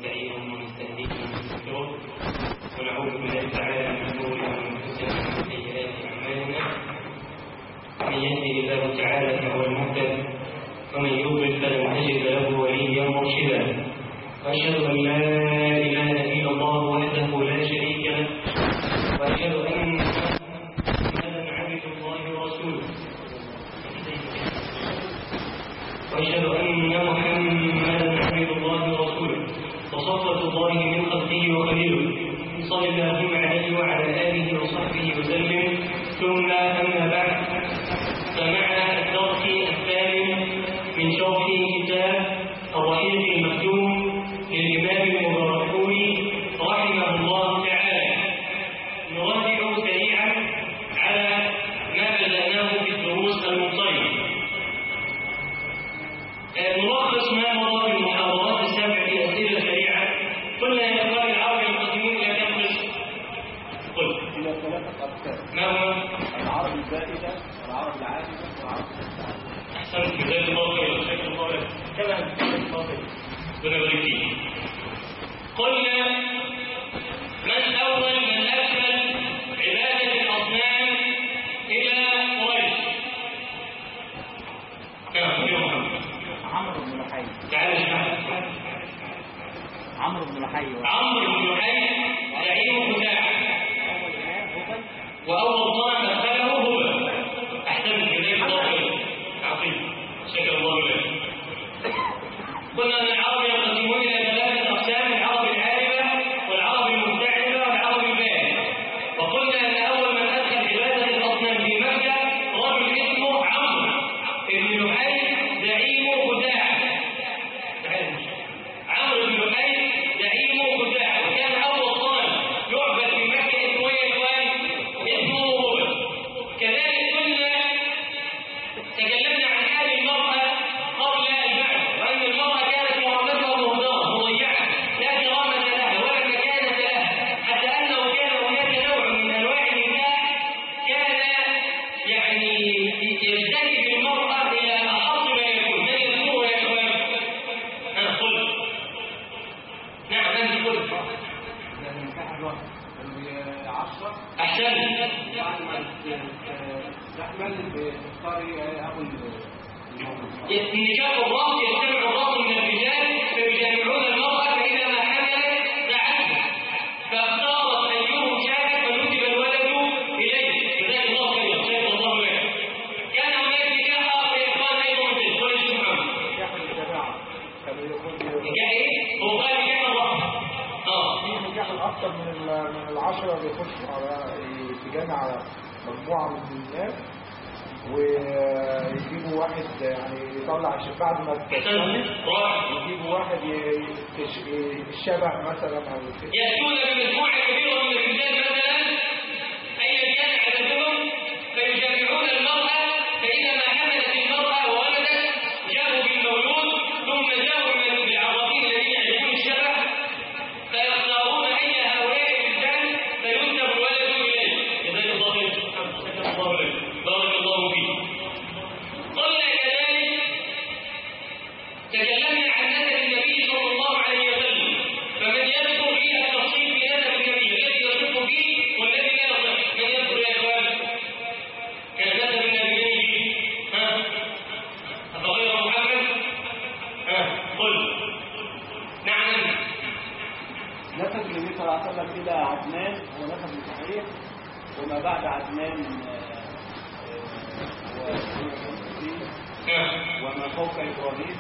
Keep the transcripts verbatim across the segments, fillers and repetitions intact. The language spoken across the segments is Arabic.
ونستعينه ونستهديه ونستغفره ونعوذ بالله تعالى من شرور انفسنا ومن سيئات اعمالنا. من يهده الله تعالى فهو المهتد ومن يضلل فلن تجد له وليا مرشدا. واشهد ان لا اله الا الله وحده لا شريك له واشهد ان محمدا عبد الله ورسوله واشهد ان محمدا عبد الله ورسوله وصفوة الله من خلقه وخليله صلى الله عليه وعلى اله وصحبه وسلم. ثم اما بعد، فمع الدرس الثامن من شرح كتاب الرحيق المختوم للامام المباركفوري رحمه الله تعالى، نراجع سريعا على ما بدأناه في الدروس المنصرمة. نلخص ما مضى في المحاضرات السابعة في أسئلة سريعة. قلنا يا إخوان العرب ينقسمون إلى كم قسم؟ قل إلى ثلاثة أقسام. ما هو؟ العرب البائدة والعرب العاجزة والعرب المستعجلة. أحسنت، جزاك الله خيرا، جزاك الله خيرا. كما جزاك الله خيرا. ربنا يبارك فيك. قلنا من أول من أدخل عبادة الأصنام إلى قريش؟ كم يوم؟ عمرو بن لحي. تعال اشرح. عمرو بن لحي. عمرو بن لحي زعيم خزاعة، وأول صنم أدخله هبل. أحسنت، جزاك الله خيرا. عظيم، شكر الله لك. قلنا أن العرب ينقسمون إلى ثلاثة أقسام: العرب العاربة والعرب المستعربة والعرب البائدة. وقلنا أن أول من أدخل عبادة الأصنام في مكة رجل اسمه عمرو بن لحي زعيم خزاعة. عمرو بن لحي زعيم خزاعة، وكان أول صنم يعبد في مكة اسمه إيه يا اسمه هبل. كذلك كنا تكلمنا عن حال المرأة قبل البعث، وأن المرأة كانت معرضة مهدرة مضيعة لا كرامة لها ولا مكانة لها، حتى أنه كان هناك نوع من أنواع النكاح كان يعني يجتذب المرأة إلى أحط ما يكون. من يذكره يا إخوان؟ أنا قل نعم أنت قل. النكاح الواحد عشرة. أحسنت. بعد ما تحمل بتختار أبو النكاح الراس يجتمع الراس من الرجال فيجامعون المرأة، فإذا ما حملت دعته فاختارت أيهم شاءت فنسب الولد إليه. جزاك الله خيرا، جزاك الله لك. كان هناك نكاح آخر يا إخوان أيضا مثل قول الشيخ محمد. نكاح الجماعة. نكاح إيه؟ هو قال نكاح الراس. آه. في نكاح الأكثر من من العشرة بيخشوا على يتجمع مجموعة من الناس ويجيبوا واحد يعني يطلع بعد ما تتصلي يجيبوا واحد الشبه مثلا او كده. يأتون بمجموعة كبيرة من الرجال مثلا أيا كان عددهم فيجامعون المرأة، فإذا ما حملت المرأة وولدت جاءوا بالمولود، ثم جاءوا من العرافين الذين يعرفون الشبه فيختارون أي هؤلاء الرجال فينسب الولد إليه. جزاك الله خير، شكر الله لك، بارك الله فيك. قلنا كذلك تكلمنا عن نسب النبي صلى الله عليه وسلم، فمن يذكر فيها التفصيل في نسب النبي الذي يصح فيه والذي لا يصح؟ من يذكر يا اخوان؟ كان نسب النبي فيه ها أفغير محمد؟ ها قل. نعم. نسب النبي صلى الله عليه وسلم إلى عدنان هو نسب صحيح، وما بعد عدنان وما فوق إبراهيم.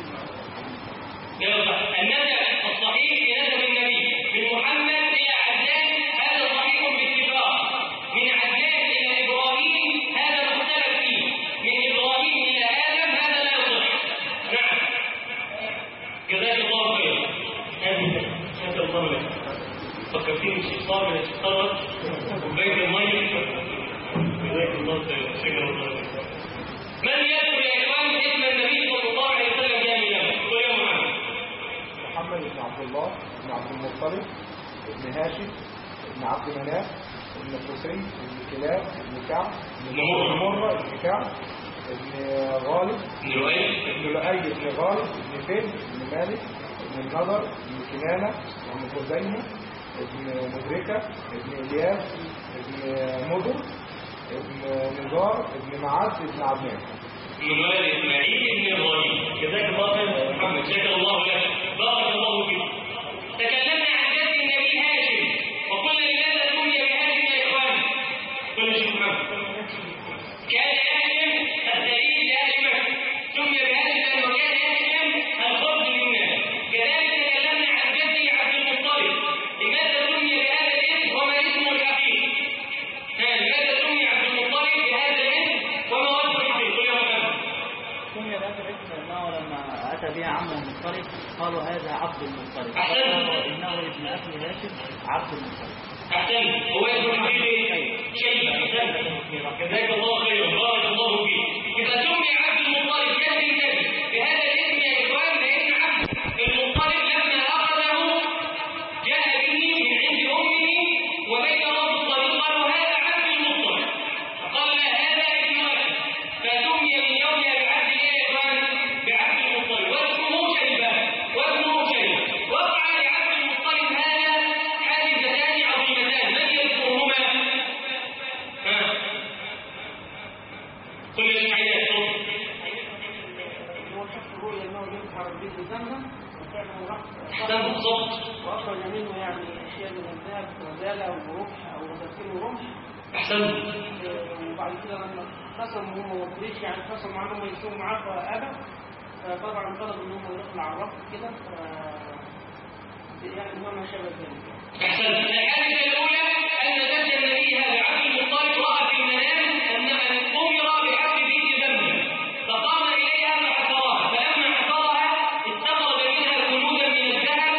النسب الصحيح في نسب النبي من محمد إلى عدنان هذا صحيح باتفاق، من عدنان إلى إبراهيم هذا مختلف فيه، من إبراهيم إلى آدم هذا لا يصح. نعم، جزاك الله خيرا. هذه شكر الله لك. فكرتين الشيخ صابر يا شيخ طارق وبيت الميت. جزاك الله خيرا، شكر الله لك. من يذكر يا إخوان اسم النبي صلى الله عليه وسلم كاملا؟ قل يا محمد. محمد بن عبد الله بن عبد المطلب بن هاشم بن عبد مناف بن قصي بن كلاب بن كعب بن مرة بن كعب بن غالب بن لؤي بن لؤي بن غالب بن فهد بن مالك ابن النضر ابن كنانة ابن خزيمة ابن مدركة ابن إلياس ابن مضر ابن نزار ابن معد ابن عدنان. من ولد اسماعيل ابن ابراهيم. جزاك الله خير يا محمد، شكر الله لك، بارك الله فيك. تكلمنا عن جد النبي هاشم وقلنا لماذا سمي بهاشم يا اخوان؟ قلنا شيخ محمد كان هاشم الدليل لهاشم سمي بهاشم لانه كان هاشم الخبز للناس. كذلك تكلمنا عن جده عبد المطلب، لماذا سمي بهذا الاسم وما اسمه الاخير؟ لماذا سمي عبد المطلب بهذا الاسم وما وصفه الاخير؟ قل يا محمد. سمي بهذا الاسم لأنه لما أتى بها عمه المطلب قالوا هذا عبد المطلب، أحسنت. إنه ابن أخي هاشم عبد المطلب. أحسنت. هو اسمه حبيبي شيبة. أحسنت. جزاك الله خيرا، بارك الله فيك. إذا سمي عبد المطلب جد النبي بهذا الاسم يا إخوان لأن عبد المطلب لما أخذه جاء به من عند أمه وبينه في الطريق قالوا هذا عبد المطلب، فقال لا هذا ابن أخي، فسمي من يومها بعبد الله يا إخوان بعبد المطلب، واسمه شيبة واسمه شيبة. وقع لعبد المطلب هذا حادثتان عظيمتان، من يذكرهما؟ ها كل الحياة هو شخص رؤيا أنه يظهر به زمزم وفعله رأس أحسن بالضبط. وأخرج منه يعني أشياء من الذهب غزالة ورمح أو غسيل رمح. أحسن. وبعد كده لما خصموا هم وقريش يعني خصموا عنهم يشوفوا معاه فأبى، فطبعا طلبوا إن هم يطلع على الرف كده يعني ما شابه ذلك. أحسن. الحادثة الأولى أن جد النبي هذا عبد المطلب رأى في المنام أن أمر بحفر بئر زمزم، فقام إليها فحفرها، فلما حفرها استخرج منها كنوزا من الذهب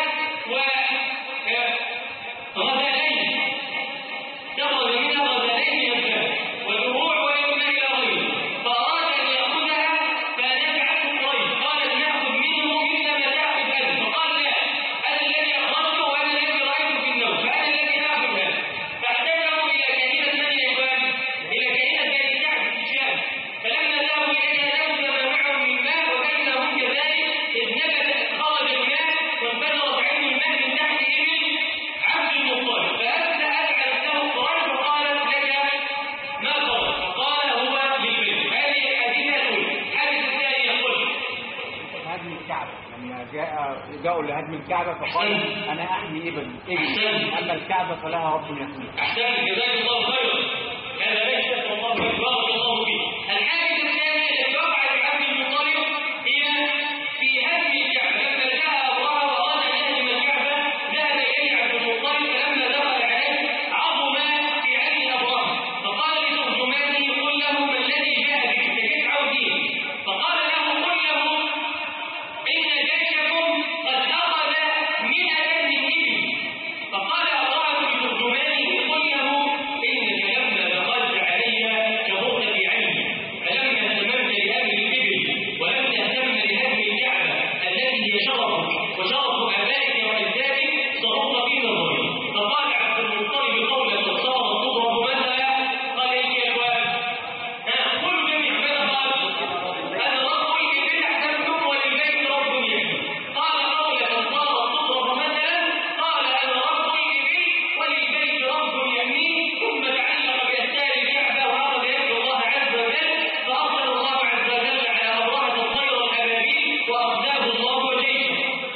وغزالين، استخرج منها غزالين من الذهب ودروع ويمنى إلى غيره، فأراد أن يأخذها فنزعته قريش، قالت نأخذ منه إلا ما تأخذ أنت، فقال لا، أنا الذي أخرجته وأنا الذي رأيته في النوم، فأنا الذي آخذها. فاحتجروا إلى كنيسة من يا إخوان؟ إلى كنيسة بني كعب في الشام، فلما ذهبوا إليها نبذ ما معهم من ماء وبينهم كذلك إذ نبت خرج الماء وانفجرت عين الماء من تحت إبل عبد المطلب، فأبدأ أدعت له قريش وقالت لك ما خرج، فقال هو للبيت. هذه الحادثة الأولى. الحادثة الثانية قل هدم الكعبة لما جاء جاءوا لهدم الكعبة فقال أنا أحمي ابن ابن أما الكعبة فلها رب يحميها. أحسن. جزاك الله خيرا. هذا ليس والله فيك، بارك الله فيك. الحادثة الثانية التي وقعت لعبد المطلب هي في هدم الكعبة. لما جاء أبوها وأراد أن يهدم الكعبة ذهب إليه عبد المطلب، فلما دخل عليه عظم في عين أبوها، فقال لترجمانه قل له ما الذي جاء بك، أنت كيف عودين؟ فقال له قل له إن جيشكم قد أخذ مئة من إبل. فقال أبوها لترجمانه قل له إنك لما دخلت علي شبرت في عيني، فلما اهتممت لأمر الإبل ولم تهتم لهدم الكعبة التي هي شرفك وشرف آبائك وأجدادك صرفت في نظري. فقال عبد المطلب قولا صارت تضرب مثلا، قال إيش يا إخوان؟ ها قولوا جميعا ماذا قال؟ أنا رب الإبل أحسنتم وللبيت رب يحمي. قال قولا صارت تضرب مثلا، قال أنا رب الإبل وللبيت رب يحميه، ثم تعلق بأستار الكعبة وأخذ يدعو الله عز وجل، فأرسل الله عز وجل على أبرهة الطير والأبابيل وأخزاه الله وجيشه.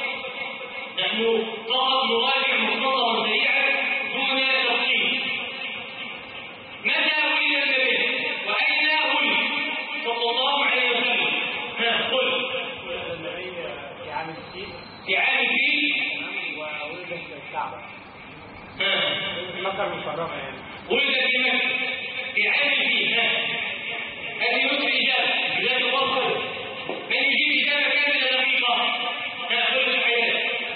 نحن فقط نراجع مختصرا سريعا دون تفصيل. متى ولد النبي وأين ولد صلى الله عليه وسلم؟ ها قل. ولد النبي في عام الفيل في عام الفيل. وولد في الكعبة ها في مكة المشرفة يعني. ولد في مكة في عام الفيل. ها هذه نصف إجابة. جزاك الله خير. من يجيب إجابة كاملة دقيقة؟ ها قل الحياة.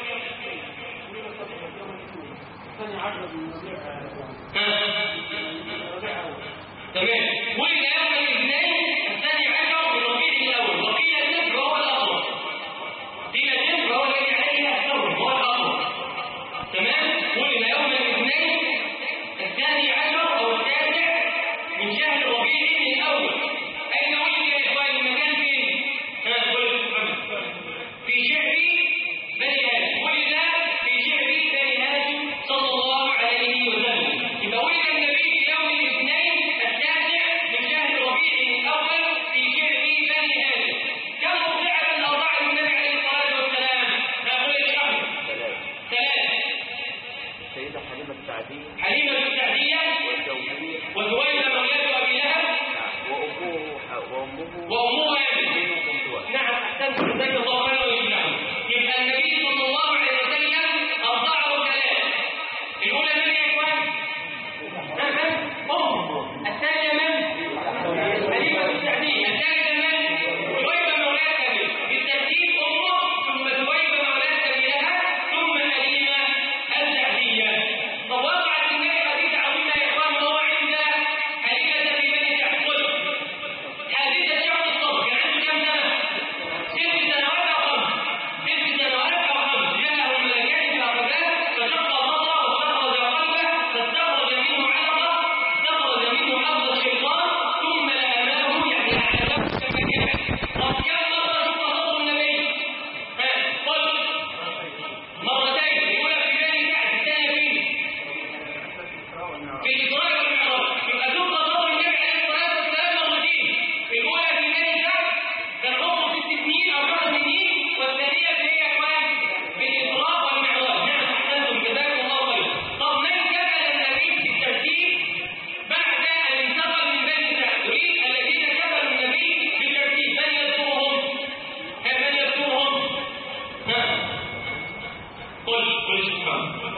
الثاني عشر من ربيع ها ربيع أول. تمام. ولد يوم الاثنين الثاني عشر من ربيع الأول، وقيل النصف وهو الأقرب. قيل النصف وهو الذي عليه أكثرهم، هو الأقرب. تمام. ولد يوم الاثنين الثاني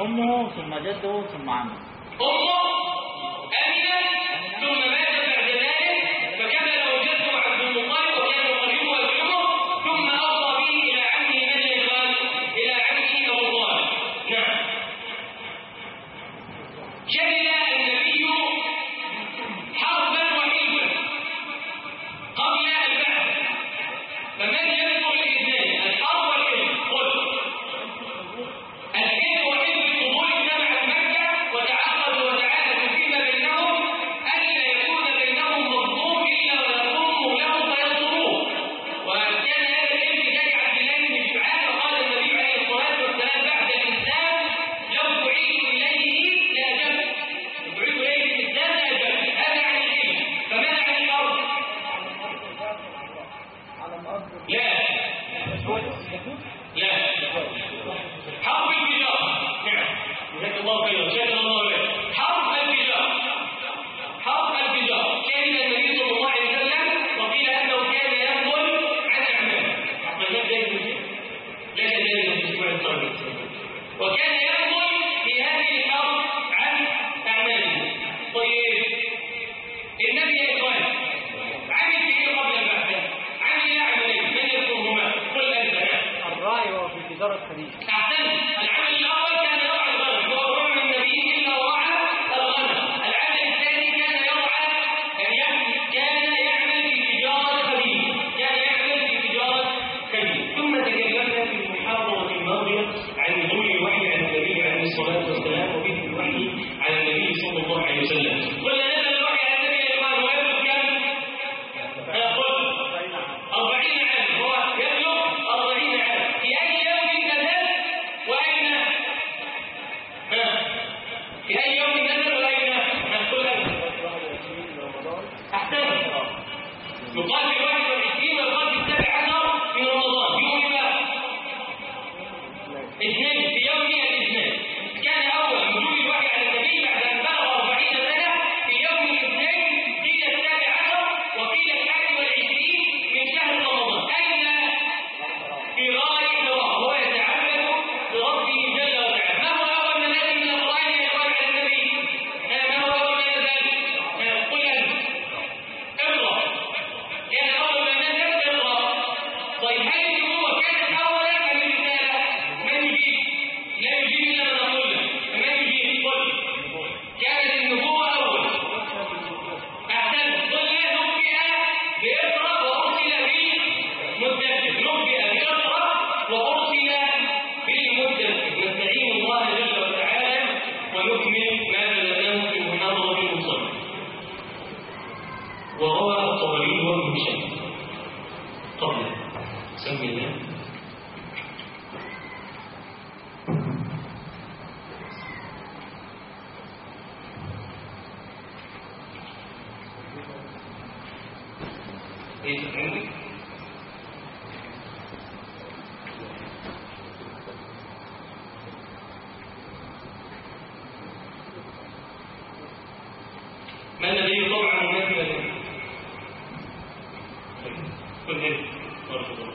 أمه ثم جده ثم عمه. أمه آمنة ثم ماتت بعد ذلك فكان له جده عبد المطلب وكان يقربه ويكرمه ثم أوصى به إلى عمه من يقال إلى عمه أبو طالب. نعم. شهد النبي حربا وحلفا قبل البعث فمن يذكر الاثنين الحرب والحلف قل الحلف وحلف القبول اجتمعت مكة وتعاقدوا وتعاهدوا فيما بينهم ألا يكون بينهم مظلوم إلا ويقوموا له فينصروه وكان هذا الحلف جاء عبد الله بن جدعان فقال النبي عليه الصلاة والسلام بعد الإسلام لو دعيت إليه لأجبت دعيت إليه في الإسلام لأجبت هذا عن الحلف فماذا عن الأرض؟ لا لا حرب الفجار. نعم جزاك الله خيرا جزاك الله خيرا. حرب الفجار حرب الفجار شهد النبي صلى الله عليه وسلم وقيل انه كان ينقل عن اعماله لا كذلك في الاسبوع القادم وكان ينقل في هذه الحرب عن اعماله. طيب النبي يا اخوان عمل في ايه قبل البعثه؟ عمل ايه عملين من يذكرهما؟ قل انت. الراعي وهو في تجارة خديجة. أحسنت. العمل الأول كان يرعى الغنم وهو رعى النبي إلا ورعى الغنم. العمل الثاني كان يرعى يعني كان يعمل في تجارة خديجة كان يعمل في تجارة خديجة. ثم تكلمنا في المحاضرة الماضية عن نزول الوحي على النبي عليه الصلاة والسلام وبه الوحي على النبي صلى الله عليه وسلم. قلنا نزل الوحي على النبي يا إخوان ويبلغ كم؟ يقول أربعين عام هو يبلغ أربعين عام. في أي يوم نزل وأين؟ ها في أي يوم نزل وأين؟ نقول أحسن. يقال في واحد وعشرين ويقال في السابع عشر من رمضان. يوم بقى اثنين في يوم الاثنين. كان أول نزول الوحي على النبي بعد أن بلغ أربعين سنة في يوم الاثنين قيل السابع عشر وقيل الحادي والعشرين من شهر رمضان. أين؟ في غار حراء وهو يتعبد بربه جل وعلا. ما هو أول ما نزل من القرآن يا إخوان على النبي؟ ما هو أول ما نزل؟ قل أنت اقرأ. كان أول ما نزل اقرأ. طيب هل النبوة كانت أولا أم الرسالة؟ من يجيب؟ لا يجيب إلا من أقول له. من يجيب؟ قل. كانت النبوة أول. أحسنت. قلنا نبئ بإقرأ وأرسل بالمدثر. نبئ بإقرأ وأرسل بالمدثر. نستعين الله جل وعلا ونكمل ما بلغناه في المحاضرة المنصرمة. وروى الطبري وابن هشام قبل سمي الله ايه تفهمني؟ ما الذي طبعا مماثلا له؟ كل هذا بارك الله.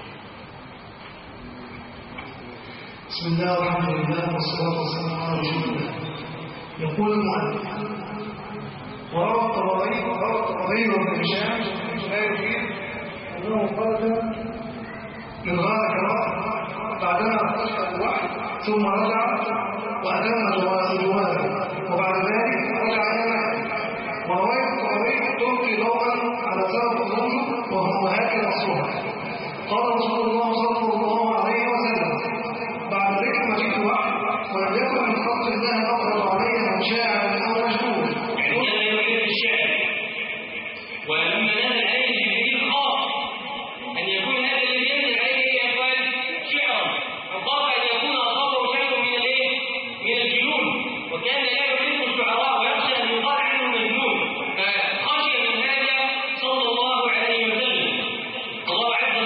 بسم الله والحمد لله والصلاة والسلام على رسول الله. يقول المؤلف وروى الطبري وروى الطبري وابن هشام لا يفيد انه خرج من غار حراء بعدما اخرج الوحي ثم رجع واتم جواده وبعد ذلك رجع الى مكه. وروايه الطبري تلقي ضوءا على سبب الظلم وهو هكذا الصوره. قال رسول الله صلى الله عليه وسلم بعد ذكر مجيء الوحي ولم يكن من خلق الله اقرب عليه من شاعر او مجنون. يعني كان يوحي بالشعر ولما نزل عليه جبريل خاف ان يكون هذا الذي ينزل عليه يا اخوان شعرا وخاف ان يكون اصابه شيء من الايه؟ من الجنون وكان لا يحب الشعراء ويخشى ان يقال عنه مجنون فخشي من هذا صلى الله عليه وسلم. الله عز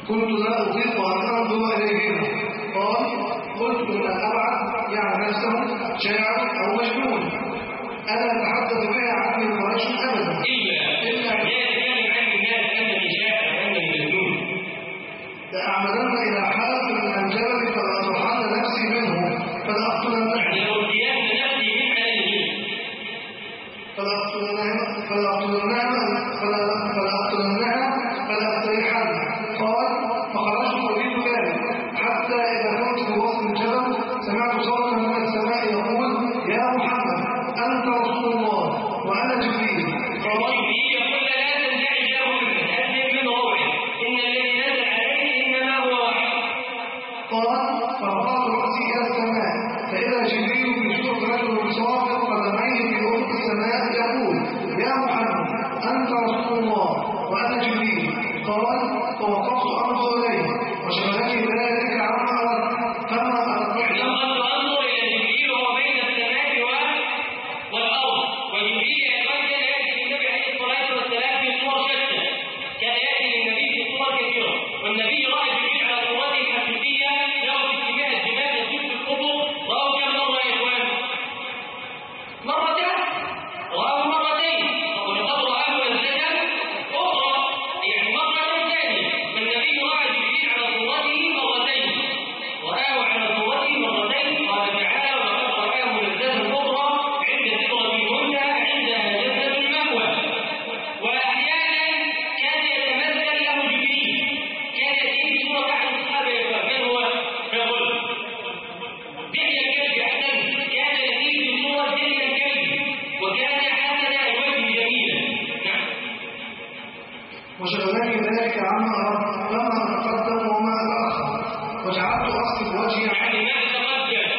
كنت لا أطيق أن أنظر إليهما. قال قلت إن الأبعد يعني نفسه شاعر أو مجنون ألا أتحدث بها عني قريش أبدا إلا لا يتكلم عن الناس أنني شاعر وأنني مجنون. لأعمدن إلى حالة من الجبل فلأطرحن نفسي منه فلأقتلن يعني لو ارتياح نفسي من عليه فلأقتلنها فلأقتلنها فلأقترحن. قال فخرجت أريد ذلك حتى إذا كنت في وسط الجبل سمعت صوتا من السماء يقول يا محمد أنت رسول الله وأنا جبريل. قال جبريل يقول لا تنزعج يا محمد أسلم من روحي إن الذي نزل عليك إنما هو وحي. قال فرفعت رأسي إلى السماء فإذا جبريل في صورة رجل صافر قدميه في أفق السماء يقول يا محمد أنت رسول الله وأنا جبريل. قال فوقفت أنظر إليه وشغلني ذلك عما أردت فما أردت لقد أنظر إلى جبريل وهو بين السماء والأرض. وجبريل يقول كان يأتي للنبي عليه الصلاة والسلام في صور شتى، كان يأتي للنبي في صور كثيرة، والنبي رأى جبريل على صورته الحقيقية له في اتجاه الجبال يسود في القطب. رأوا كم مرة يا إخوان؟ مرتين. رأوا مرتين ولقد رآه نزلة أخرى يعني مرة ثانية. فالنبي رأى جبريل على صورته مرتين، رآه على صورته مرتين. قال تعالى ولقد رآه نزلة أخرى عند سدرة المنتهى عندها جنة المأوى. وأحيانا كان يتمثل له جبريل، كان يأتيه بصورة أحد الصحابة من هو رجل دحية الكلب أحسن، كان يأتيه بصورة دحية الكلب وكان حسن الوجه جميلا. نعم. وشغلني ذلك عما أردت فما أتقدم وما أتأخر وجعلت أصرف وجهي يعني ما تقدم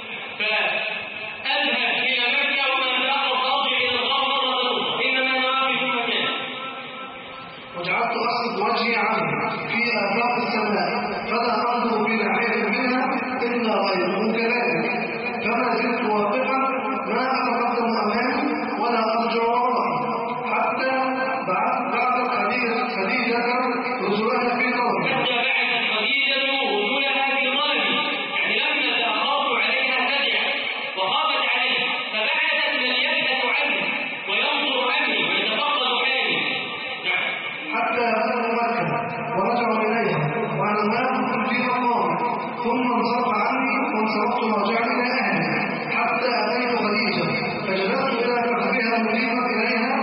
فأذهب إلى مكة وما تأخر فأرجع إلى الغرب مرة أخرى إنما نوافي في مكان. وجعلت أصرف وجهي عنه في آفاق السماء فلا أنظر في ناحية منها إلا غيره كذلك فما زلت واقفا ما أتقدم أمامي ولا أرجع وراءي حتى بعد بعد خديجة خديجة رسولها في قومي. حتى بعثت خديجة رسولها في ظلمي، يعني لما تأخرت عليها فزعت وخافت عليه فبعثت من يبحث عنه وينظر أمري ويتفقد حالي. نعم. حتى أتوا مكة ورجعوا إليها وأنا ما في مقامي ثم انصرف عني وانصرفت ورجعت إلى أهلي حتى أتيت خديجة فجلست إلى فخذها مليما إليها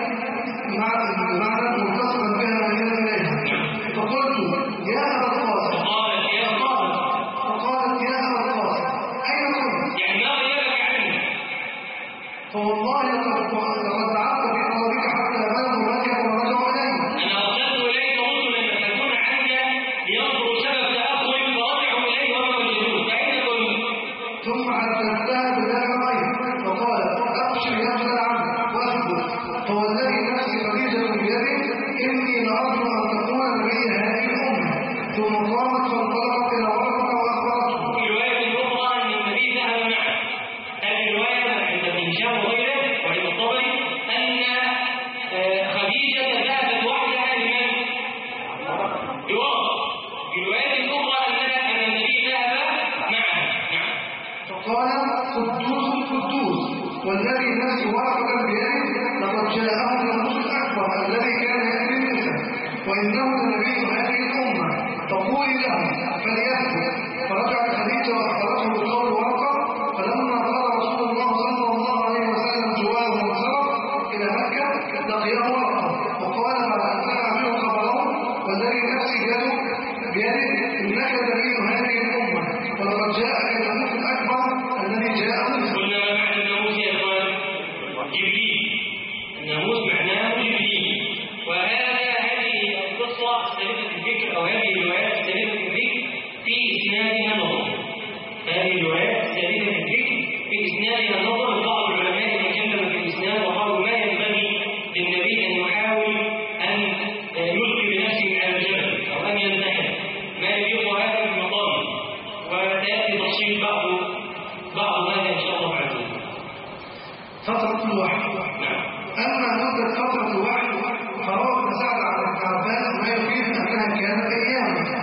معنى متصلا بها مليما إليها فقلت يا أبا القاسم. قالت يا فقالت فقالت يا أبا القاسم أين كنت؟ يعني ما غيرك عني؟ فوالله لقد بعثت في طلبك حتى بلغوا مكة ورجعوا إليه. أنا أرسلت إليك رسلا يبحثون عنك لينظروا سبب تأخرك فرجعوا إليه وما وجدوه فأين كنت؟ ثم حدثتها بذلك غير فقالت أبشر يا ابن العم واثبت فوالذي نفسي خديجة بيده إني لأرجو أن تكون نبي هذه الأمة. ثم قامت فانطلقت إلى ورقة وأخبرته. في رواية أخرى أن النبي ذهب معه. هذه الرواية عند ابن هشام وغيره وعند الطبري أن خديجة ذهبت وحدها لمن؟ لورقة. في الرواية الأخرى أن النبي ذهب معها. نعم. فقال قدوس قدوس والذي نفسي ورقة بيده لقد جاءه الرسول الأكبر الذي كان يأتي موسى وإنه لنبي هذه الأمة فقولي له فليثبت. فرجعت خديجة وأخبرته بقول ورقة فلما قال رسول الله صلى الله عليه وسلم جواه وانصرف إلى مكة لقيه ورقة وقال بعد أن سمع منه خبره والذي نفسي بيده إنك نبي هذه الأمة ولقد جاءك الناموس الأكبر الذي جاء موسى. قلنا ما معنى الناموس يا إخوان؟ جبريل. الناموس معناه جبريل. وهذا هذه القصة سالفة الذكر أو هذه الروايات سالفة الذكر في إسنادها نظر. هذه الروايات سالفة الذكر في إسنادها نظر. بعض العلماء تكلم في الإسناد وقالوا ما ينبغي للنبي أن يحاول أن يلقي بنفسه على الجبل أو أن ينتحر، ما يليق هذا بالمقام. وسيأتي تفصيل بعض بعض هذا إن شاء الله بعد ذلك. فترة الوحي. أما مدة فترة الوحي فروى ابن سعد عن عباس ما يفيد أنها كانت أياما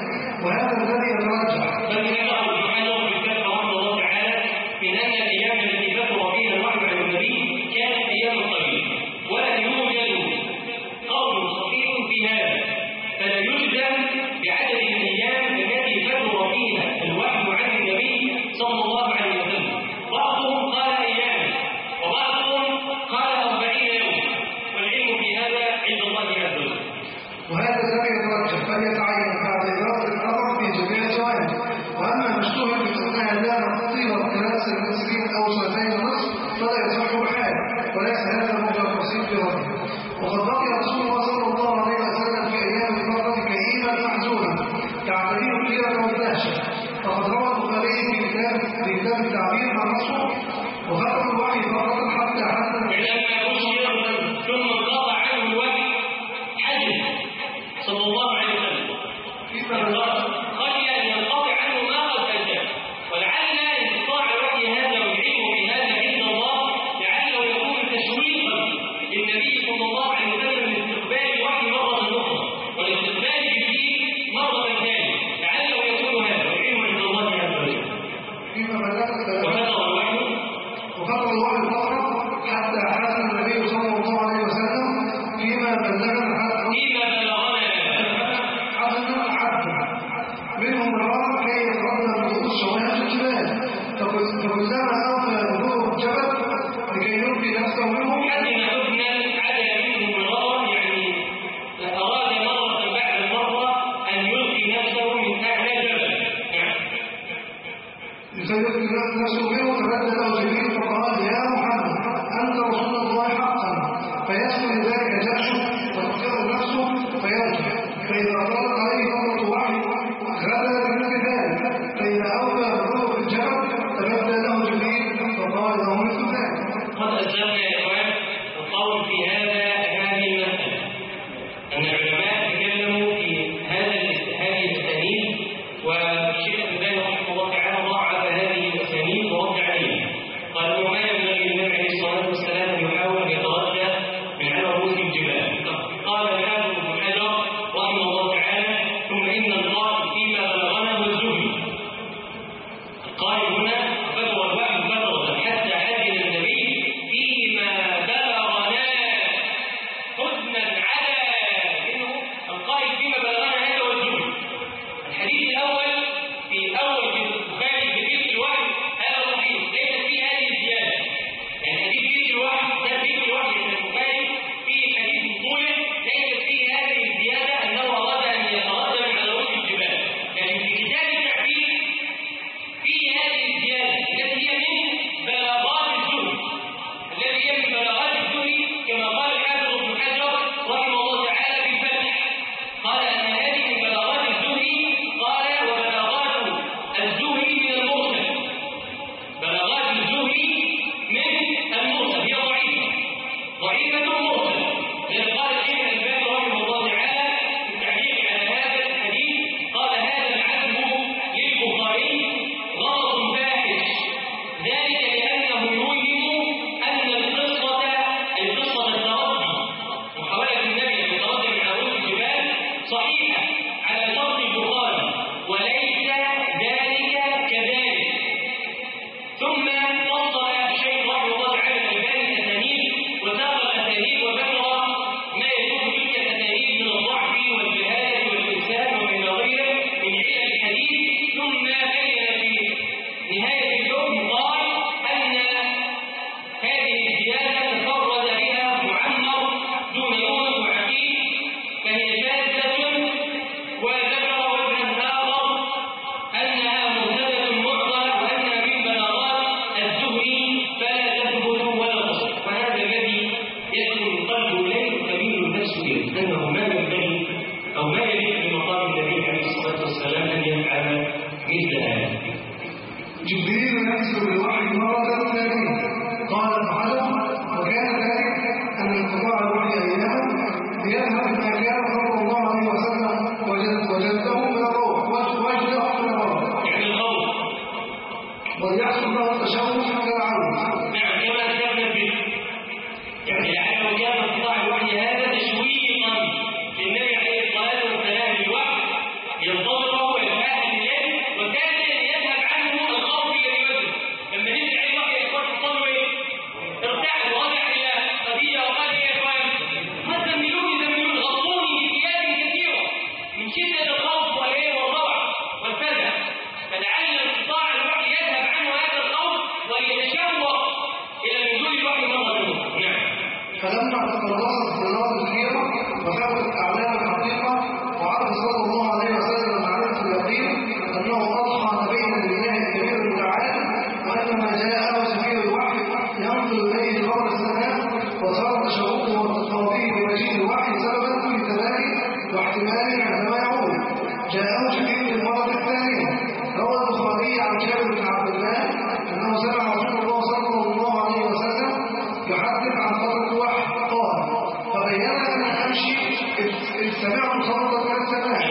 فلما تقرصت الصراط الكيرة وثبتت أعلام الحقيقة وعرف صلى الله عليه وسلم معرفة اليقين أنه أضحى نبيا لله الكبير المتعال وأن ما جاءه سفير الوحي ينقل إليه خبر السماء وصار تشوقه وتقاضيه بمجيء الوحي سببا في تداري واحتماله عندما يعود. جاءه شديد المرض الثانية. روى البخاري عن جابر بن عبد الله أنه سمع رسول الله صلى الله عليه وسلم يحدث عن خبر الوحي قال: فبينما أنا أمشي إذ سمعت خبرا من السماء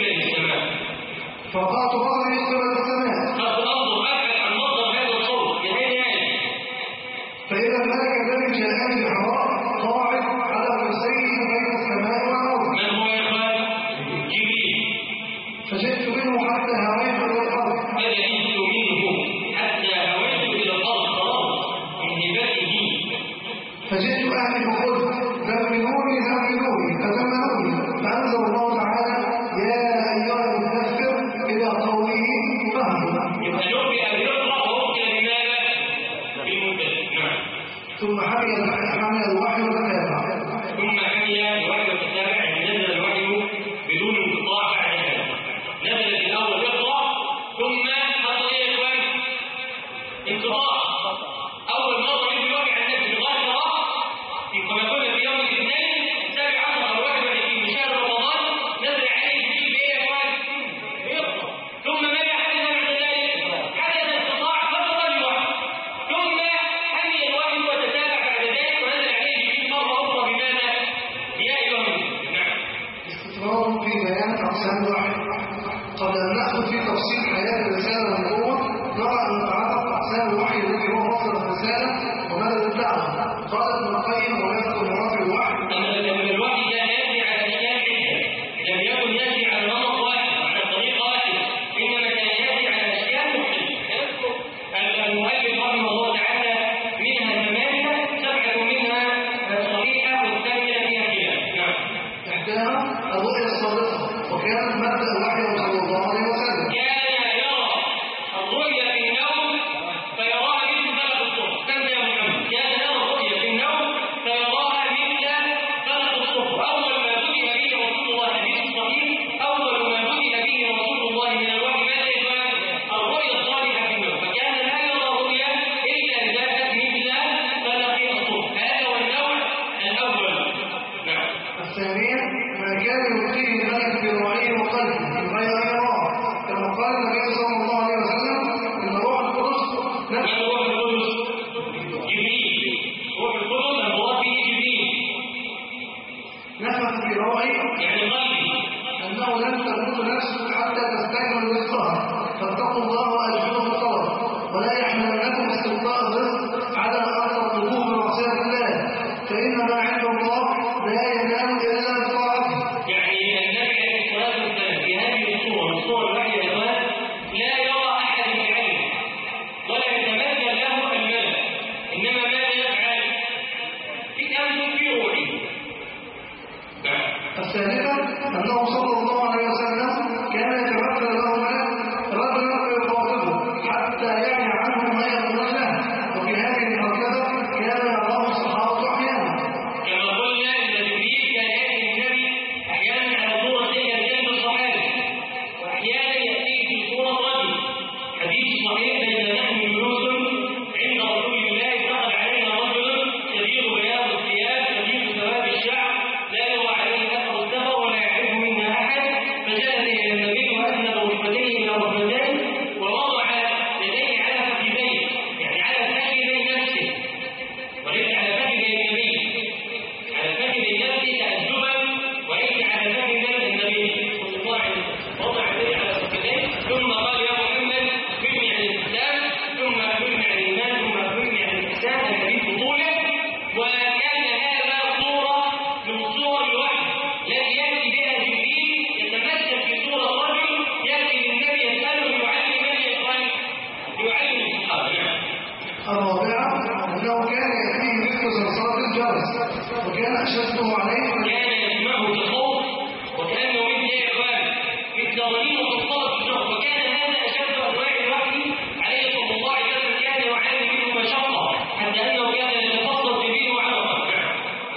فقعت بصري قبل السماء فإذا الملك الذي جاءني بحراء قاعد على كرسيه بين السماء والأرض فجئت منه حتى هويت إلى الأرض فجئت أهلي فقلت زمنوني زمنوني فزمنوني فأنزل الله تعالى: يا أيها المدثر إلى قوله فهم. ثم حمل حمل الوحي وتتابع ثم حمل الوحي وتتابع يعني نزل الوحي بدون انقطاع بعد ذلك. نزل في الاول اقرا ثم حصل ايه يا اخوان؟ انقطاع. اول مره نزل الوحي عن النبي لغايه راح في كما قلنا في يوم الاثنين السابع عشر او واحد وعشرين من شهر رمضان نزل عليه جبريل بايه يا اخوان؟ اقرا. ثم ماذا حدث بعد ذلك؟ حدث انقطاع فتره الوحي ثم حمل الوحي وتتابع بعد ذلك ونزل عليه جبريل مره اخرى بماذا؟ يا ايها الناس. نعم. استمرار في بيان أقسام الوحي. قبل أن نأخذ في تفصيل حياة الرسالة والنبوة نرى أن نتعرف أقسام الوحي الذي هو مصدر الرسالة وماذا الدعوة. قال ابن القيم ويذكر مراتب الوحي أن الوحي لا يأتي على أشكال عدة، لم يكن يأتي على نمط واحد وعلى طريقة واحدة، إنما كان يأتي على أشكال مختلفة. المؤلف رحمه الله تعالى منها ثمانية، سبعة منها صحيحة والثامنة فيها خلاف. نعم. إحداها الرؤيا الصادقة وكانت مبدأ الوحي صلى الله عليه وسلم. كان يرى الرؤيا في النوم فيراها مثل فلق الصبح. كم يا محمد؟ كان يرى الرؤيا في النوم فيراها مثل فلق الصبح. أول ما بدأ به رسول الله حديث صحيح أول ما بدأ به رسول الله من الوحي ماذا يفعل؟ الرؤيا الصالحة في النوم. فكان لا يرى رؤيا إلا إذا كانت مثل فلق الصبح. هذا هو النوع الأول. نعم. الثانية ما كان يبقيه الملك بوعيه وقلبه من غير أن يراه كما قال النبي صلى الله عليه وسلم: إن روح القدس من روح القدس؟ جبريل. روح القدس المراد به جبريل نفخ في روعي يعني قلبي. أنه لن تموت نفس حتى تستكمل رزقها فاتقوا الله وأجملوا في الطلب ولا يحملنكم استبطاء الرزق على أن تطلبوه بمعصية الله فإن ما عند الله لا ينال إلا بطاعته. يعني النبي عليه الصلاة والسلام في هذه الصورة من صور الوحي يا إخوان لا يرى أحد بعينه ولا يتمثل له الملك، إنما ماذا يفعل؟ في أمر في روحه. الثالثة أنه صلى الله عليه وسلم كان يتمثل له ملك رجلا فيخاطبه حتى يعي عنه ما يقول له وفي هذه المركبة كان يراه الصحابة أحيانا. كما قلنا ان جبريل كان ياتي النبي احيانا على صوره تلك الكلب الصحابي واحيانا ياتيه في صوره رجل. حديث صحيح بينما نحن جلوس عند رسول الله دخل علينا رجل شديد بياض الثياب شديد سواد الشعر لا يرى عليه اثر السفر ولا يعرف منا احد فجلس الى النبي واسند ركبتيه الى ركبتيه ووضع يديه على فخذيه يعني على فخذي نفسه وليس على فخذ النبي على فخذ النبي تأدبا وليس على فخذ النبي صلى الله عليه وسلم. وضع يديه على فخذيه ثم قال: يا محمد أخبرني عن الإسلام ثم أخبرني عن الإيمان ثم أخبرني عن الإحسان. الحديث طوله وكان هذا صورة من صور الوحي التي يأتي بها جبريل يتمثل في صورة رجل يأتي للنبي يسأله ليعلم من يقال ليعلم الصحابة. الرابعة أنه كان يأتيه مثل صلصلة الجرس وكان أشده عليه كان يسمعه بخوف وكانه مثل إخوان مثل ظليم وصلصلة الجرس وكان هذا أشد أنواع الوحي عليه صلى الله عليه وسلم. كان يعاني منه مشقة حتى أنه كان يتفصل به وعرقا.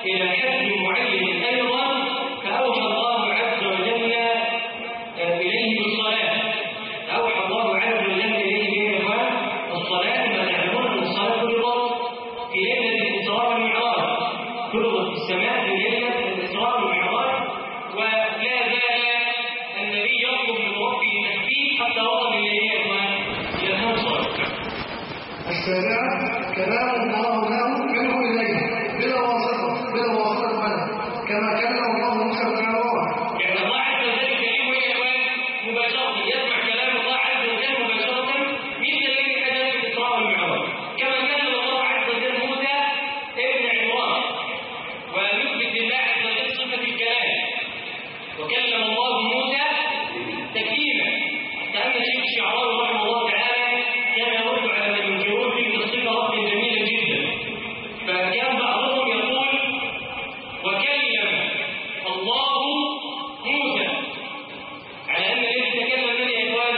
إلى حد معين أيضا فأوحى الله عز وجل إليه بالصلاة. أوحى الله عز وجل إليه بالصلاة. ما تعلمون أن الصلاة فرضت في ليلة الإسراء والمعراج، فرضت في السماء في ليلة الإسراء والمعراج، ولا زال النبي يطلب من ربه التحديد حتى وصل إليه إلى الأنصار. السابعة كلام الله له منه إليه بلا واسطة بلا واسطة منه كما كلم الله موسى بالعراء. يعني الله عز وجل كلمه إيه مباشرة، يسمع كلام الله عز وجل مباشرة مثل الذي حدث في الإسراء والمعراج، كما كلم الله عز وجل موسى ابن عمران، ويثبت لله عز وجل صفة الكلام. وكلم الله موسى تكليما. كأن الشيخ الشعراوي رحمه الله تعالى كان يرد على من ينكرون تلك الصفة رد جميلا جدا. فكان بعضهم يقول وكلم الله موسى، على أن الذي تكلم من يا إخوان؟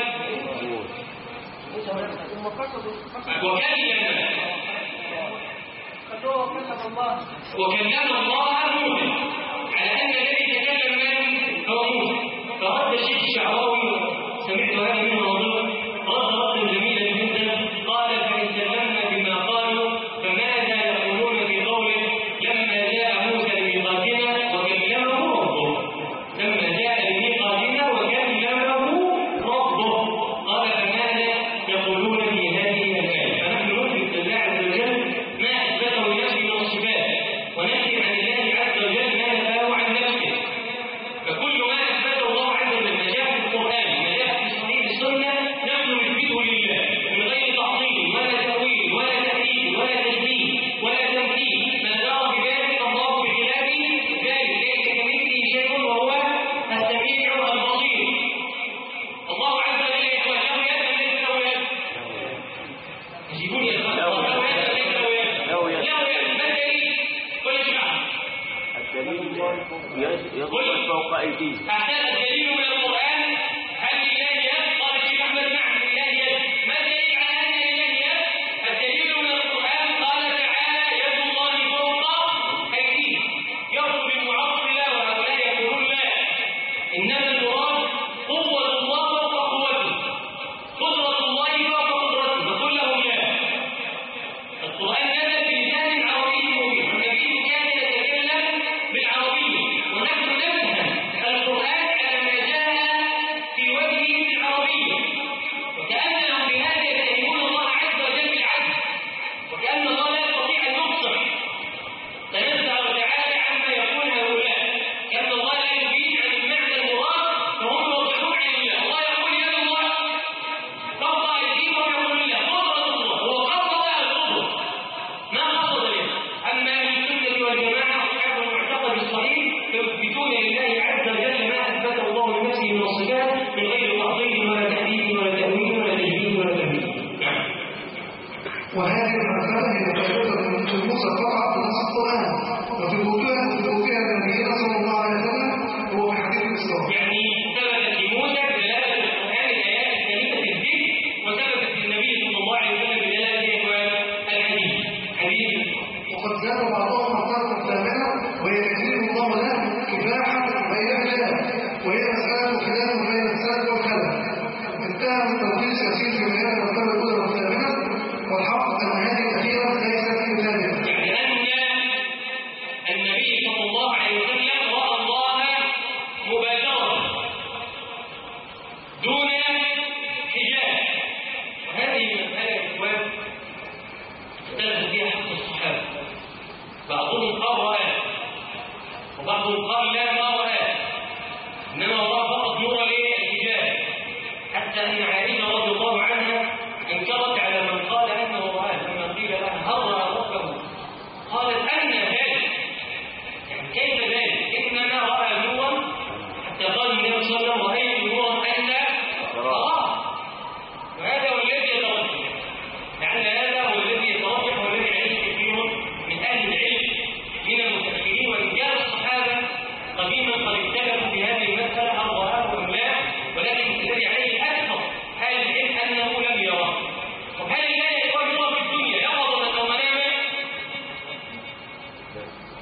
وكلم وكلم الله موسى، على أن الذي تكلم من هو موسى. فرد الشيخ الشعراوي، سمعت هذا منه موضوع، رد ردا جميلا جدا. قال فإن سلمنا بما قالوا فماذا يقولون في قوله لما جاء موسى لميقاتنا وكلمه ربه. لما جاء لميقاتنا وكلمه ربه، قال فماذا يقولون في هذه الآية. فنحن نثبت لله عز وجل ما أثبته لنفسه من الصفات، وننفي عن الله عز وجل ما نفاه عن نفسه. فكل ما أثبته الله عز وجل ما جاء في القرآن ما جاء في صحيح السنة نحن نثبته لله من غير تعطيل ولا تأويل ولا تأكيد ولا تجديد ولا تمثيل. ما دار بذلك الله بخلافه ذلك، ليس كمثله شيء وهو السميع البصير. الله عز وجل يقول له يد ليس له يد. تجيبون يا اخوان، له يد ليس له يد. له يد. ما الدليل؟ قل اشرح. الدليل يضرب فوق أيديه. أحسن الدليل من القرآن. هل لله يد؟ قال الشيخ أحمد نعم لله يد. ما الدليل على أن لله يد؟ الدليل من القرآن قال تعالى يد الله فوق أيديه. يضرب المعطلة وهؤلاء يقولون لا، إنما المراد قوة الله فوق قوته، قدرة الله فوق قدرته، فقل لهم لا. القرآن نزل بلسان عربي مبين، والنبي كان يتكلم بالعربية، ونحن نفهم القرآن على ما جاء في وجهه بالعربية. وكأنهم بهذا يتهمون الله عز وجل بالعجز، وكأن الله لا يستطيع أن يبصر. تنزه تعالى عما يقول هؤلاء، كأن الله لا يبين عن المعنى المراد، فهم يوضحون عن الله. الله يقول يد الله فوق أيديهم، ويقول لا قدرة الله، هو قصد القدرة ما قصد به. أما أهل السنة والجماعة أصحاب المعتقد الصحيح فيثبتون لله عز وجل ما أثبته الله لنفسه من الصفات من غير تعطيل ولا تحديد ولا تأويل ولا تجديد ولا تمثيل. نعم. وهذه المسألة هي مكتوبة في موسى فقط بنص القرآن، وفي وجودها في وجودها نبينا صلى الله عليه وسلم هو في حديث الإسراء. يعني ثبتت في موسى بدلالة القرآن الآيات الكريمة الذكر، وثبتت للنبي صلى الله عليه وسلم بدلالة الحديث حديث. وقد زاد بعضهم الطرف الثامنة وهي تكليم الله له كفاحا بين الكلام، وهي مسألة خلاف بين السلف والخلف. انتهى من تلخيص يسير في بيان المرتبة الأولى والثامنة، والحق أن هذه الأخيرة ليست في ثالثة. يعني أن النبي صلى الله عليه وسلم رأى الله مباشرة دون حجاب. وهذه المسألة يا إخوان اختلف فيها حق الصحابة. بعضهم قال رآه، وبعضهم قال لا ما رآه، إنما الله فقط نور للحجاب. حتى أن عائشة رضي الله عنها انكرت على من قال أنه رآه، لما قيل لها هل رأى ربه؟ قالت أن ذلك، يعني كيف ذلك؟ إنما رأى نورا، حتى قال النبي صلى الله عليه وسلم رأيت نورا أنت رآه. وهذا هو الذي يترجح، لعل هذا هو الذي يترجح والذي عليه كثير من أهل العلم من المتأخرين، وإن كان الصحابة قبيل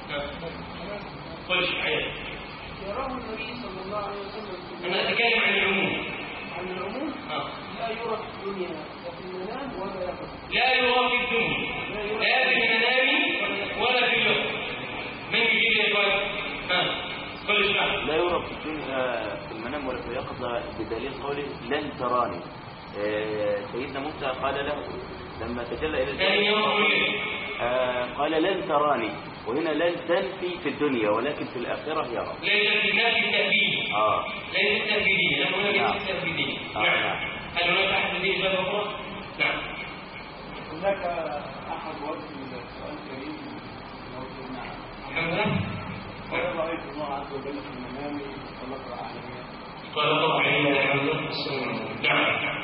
قل شيء يراه النبي صلى الله عليه وسلم. أنا أتكلم عن العموم. عن العموم لا يرى في الدنيا وفي المنام ولا يقظة. لا يرى في الدنيا لا في المنام ولا في اليقظة. من يجيب لي الرواية؟ ها قل شيء. لا يرى في الدنيا في المنام ولا في اليقظة بدليل قوله لن تراني. سيدنا موسى قال له لما تجلى إلى الجبل آه قال لن تراني، وهنا لن تنفي في الدنيا ولكن في الآخرة يرى. ليس في نفي التأكيد. اه ليس التأكيدية، لأن هناك التأكيدية. نعم. هل هناك أحد لديه إجابة أخرى؟ نعم. هناك أحد وقت السؤال الكريم لو قلنا حمزة قال رأيت الله عز وجل في المنام خلق أعلامية. قال الله عليه يا حمزة. نعم.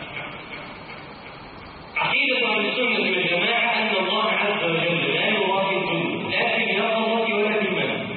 عقيدة أهل السنة والجماعة أن الله عز وجل لا يرى في الدنيا لا في اليقظة ولا في المنام.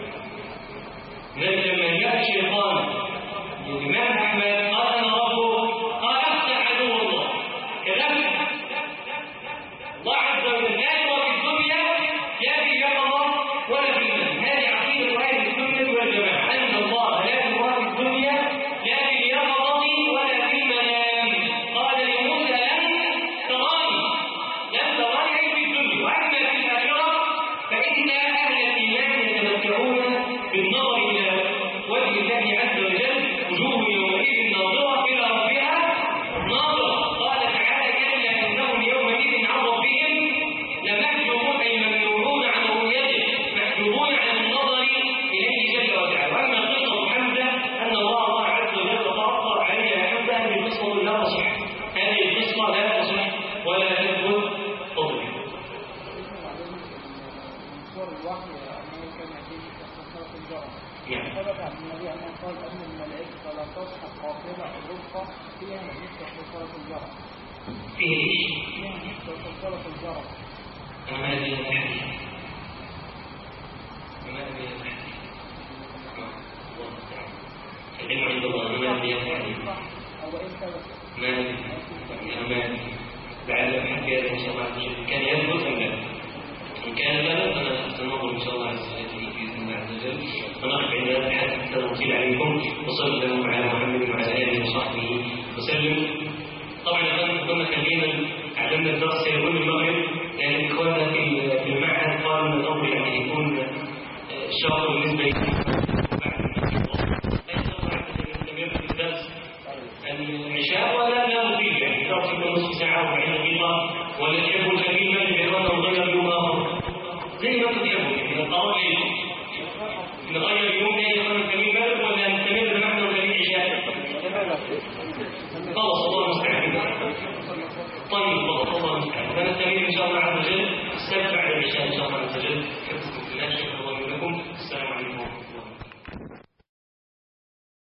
لذلك لما جاء الشيطان للإمام أحمد قال أنا ربه قال اخشى عدو الله. كذلك الله عز وجل لا يرى في الدنيا لا في اليقظة ولا في المنام. هذه عقيدة أهل السنة والجماعة أن الله لا يرى في الدنيا لا في اليقظة ولا في المنام. قال لموسى لن تراني لن تراني في الدنيا، وأما في الآخرة فإن أهل الإيمان يتمتعون بالنظر إلى وجه الله عز وجل وجوه يومئذ ناظرة إلى ربها ناظرة. قال تعالى كلا إنهم يومئذ عن ربهم لمحجوبون أي ممنوعون عن رؤيته محجوبون عن النظر إليه جل وعلا. وأما قصة حمزة أن الله الله عز وجل تفضل عليها حمزة هذه قصة لا تصح. هذه القصة لا تصح ولا تثبت تضرب. صور الوحي أنه كان يأتيه كسرة الجرس. يعني ثبت عن النبي أنه قال أن الملائكة لا تصحب قافلة الرفقة فيها مثل كسرة الجرس. فيه إيش؟ فيها مثل كسرة الجرس. وما هذه الحديث؟ وما هذه الحديث؟ الله تعالى العلم عند الله. وما هذه الحديث؟ أو إن ثبت. ما هذه؟ ما هذه؟ لعل الحكي هذا إن شاء الله كان يثبت أم لا؟ إن كان ثبت أنا سننظر إن شاء الله عز وجل بإذن الله عز وجل. ونقف عند هذا الحد حتى نطيل عليكم. وصلى الله على محمد وعلى آله وصحبه وسلم. طبعا كنا خلينا علمنا الدرس سيكون المغرب لأن إخواننا في المعهد قالوا أن الأمر يعني يكون شاق بالنسبة لي. العشاء ولا لا نطيل يعني درس يكون نصف ساعة وأربعين دقيقة ولا تحبوا الكريم من بإخواننا ونغير يوم آخر زي ما تحبوا يعني القرار نغير يوم يا إخوان الكريم مالك ولا نستمر نحن وكريم عشاء. خلاص الله المستعان. طيب الله المستعان. فنستمر إن شاء الله عز وجل السبت بعد العشاء إن شاء الله عز وجل.